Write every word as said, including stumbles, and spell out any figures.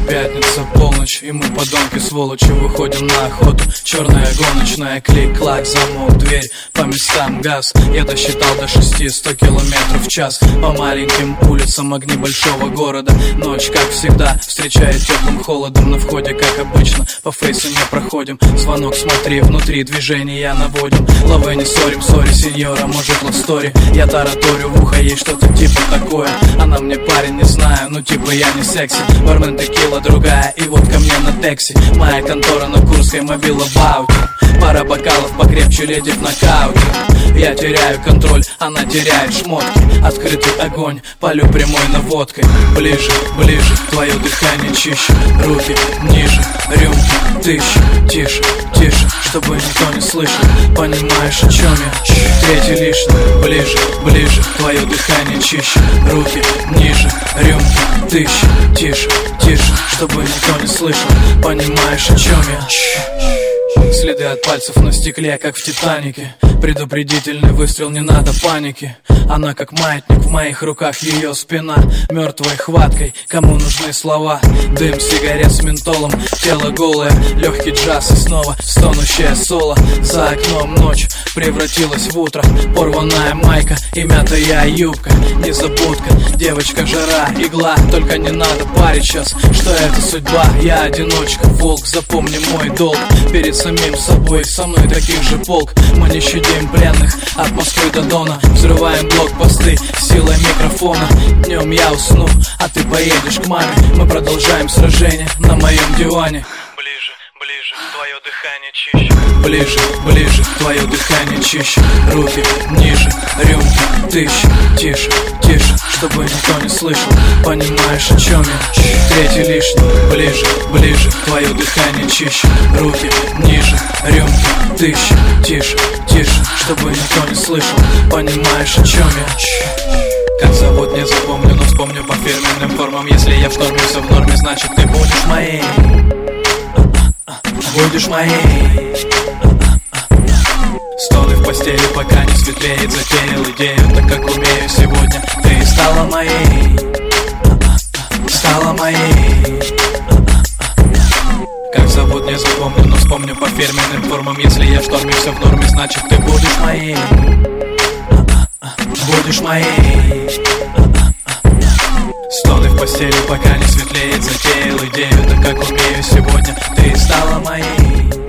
Пятница, полночь, и мы, подонки, сволочи, выходим на охоту. Черная гоночная, клик-клак, замок, дверь, по местам газ. Я досчитал до шести, сто километров в час. По маленьким улицам огни большого города. Ночь, как всегда, встречает теплым холодом. На входе, как обычно, по фейсу не проходим. Звонок, смотри, внутри движения наводим. Лавы не ссорим, сори, сеньора, может лавстори. Я тараторю в ухо, ей что-то типа такое. Она мне парень, не знаю, ну типа я не секси. Бармен текила другая, и вот ко мне на такси. Моя контора на Курской, мобила в ауте. Пара бокалов покрепче, леди в нокауте. Я теряю контроль, она теряет шмотки. Открытый огонь, палю прямой наводкой. Ближе, ближе, твое дыхание чище. Руки ниже, рюмки тысячи. Тише, тише, чтобы никто не слышал. Понимаешь, о чем я? Третий лишний. Ближе, ближе, твое дыхание чище. Руки ниже, рюмки тысячи. Тише, тише, чтобы никто не слышал. Понимаешь, о чем я? Следы от пальцев на стекле, как в Титанике. Предупредительный выстрел, не надо паники. Она как маятник, в моих руках ее спина. Мертвой хваткой, кому нужны слова. Дым сигарет с ментолом, тело голое. Легкий джаз и снова стонущее соло. За окном ночь превратилась в утро. Порванная майка и мятая юбка. Незабудка, девочка, жара, игла. Только не надо парить сейчас, что это судьба. Я одиночка, волк, запомни мой долг. Перед самим собой, со мной таких же полк. Мы не щадим пленных от Москвы до Дона. Взрываем блокпосты силой микрофона. Днем я усну, а ты поедешь к маме. Мы продолжаем сражение на моем диване. Ближе, ближе, твое дыхание чище. Ближе, ближе, твое дыхание чище. Руки ниже, рюмки тысячи. Тише, тише, чтобы никто не слышал. Понимаешь, о чем я? Третий лишний. Ближе, ближе, твое дыхание чище. Руки ниже, рюмки тысячи. Тише, тише, чтобы никто не слышал. Понимаешь, о чем я? Как зовут, не запомню, но вспомню по фирменным формам. Если я в шторме, все в норме, значит ты будешь моей. Будешь моей. Стоны в постели, пока не светлеет. Затеял идею, так как умею сегодня. Ты стала моей. Стала моей. Как зовут, не запомню, но вспомню по фирменным формам. Если я в шторме, все в норме, значит ты будешь моей. Будешь моей. Стоны в постели, пока не светлеет. Затеял идею, так как умею сегодня. Ты стала моей.